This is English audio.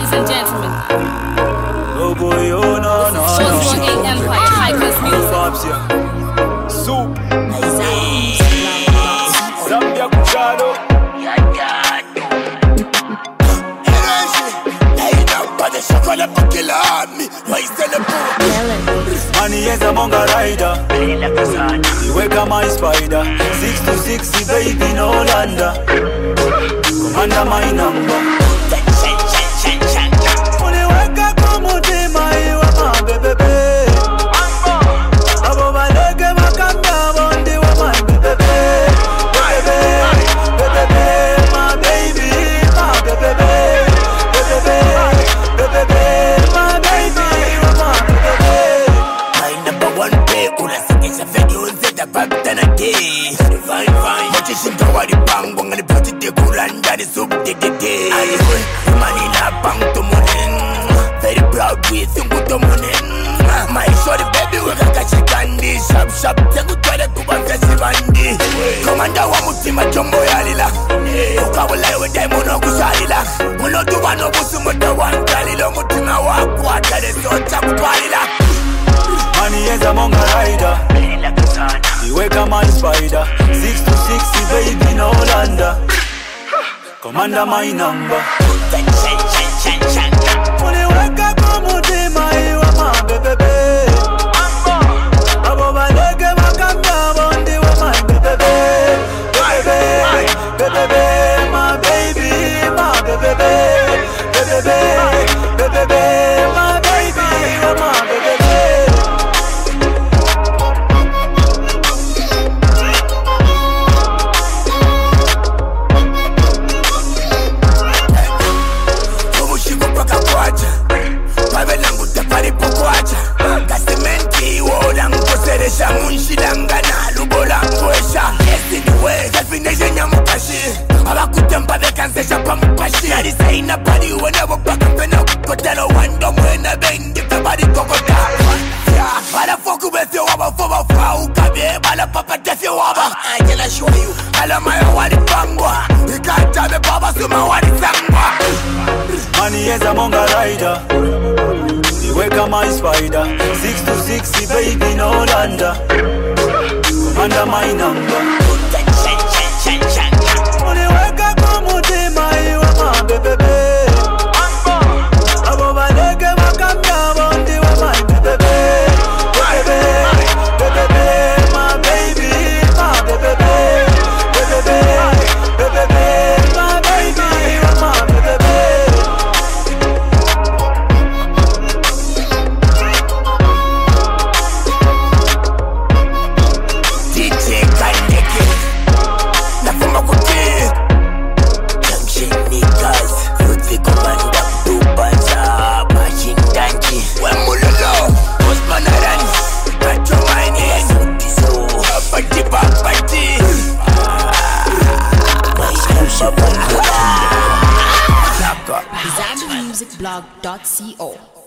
Ladies and gentlemen, Oh boy, oh no, no, no. 418 Empire, High Class Music. Bobs, yeah. Soup. Zambia Kuchado. Money is a monga rider. Wake up my spider. 6 to 60, baby, no lander. Commander my number. Only wake up, come on, my baby. Abo balege makamba, bondi wa my baby. Baby, my baby, my baby. Very proud with you, good morning. My shorty baby, we got candy. Shop, shop, tengu twele kubangezi bandi. Komanda wa mutima jombo yalila. Ukawala we demono kushalila. Muno tuwa no busu muda wangalila. Mutima waku atale sota kutwalila. Money is a monga rider. Wake up my spider. 6 to 60, baby, no lander. Commander my number. Only wake up, come on, my baby. Abo balege makamba, bondi wa my baby. Baby, my baby, my baby. Baby, my baby, my baby. Munshilangana lubola ngwesha anyway definition ya mukashi abakutempa bekansesha pa mukashi alisaina pali wena bopaka pena kukotelo wando mwena bengi pebali kokota bala foku befyo waba foba fau kabye bala papa defyo waba angela show you ala mayo wali pangwa ikatabe baba suma wali sangwa. Money is a monga rider. Wake up my spider. 6 to 60, baby, no lander. Commander my number. Only wake up, come on, my baby. Abo balege makamba, bondi wa my baby. Baby, my baby, my baby. Baby, my baby, my baby. ZambiaMusicBlog.co